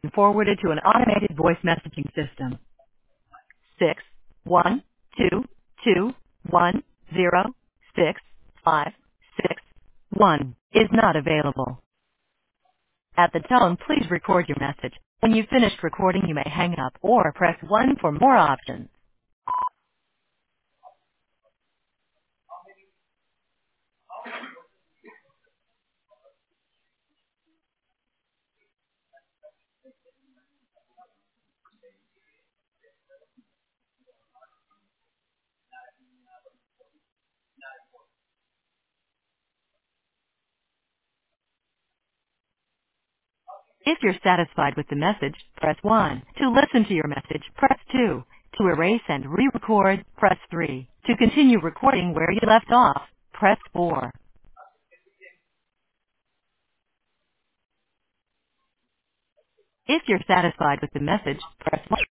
forwarded to an automated voice messaging system. 61221065661 is not available. At the tone, please record your message. When you've finished recording, you may hang up or press 1 for more options. If you're satisfied with the message, press 1. To listen to your message, press 2. To erase and re-record, press 3. To continue recording where you left off, press 4. If you're satisfied with the message, press 1.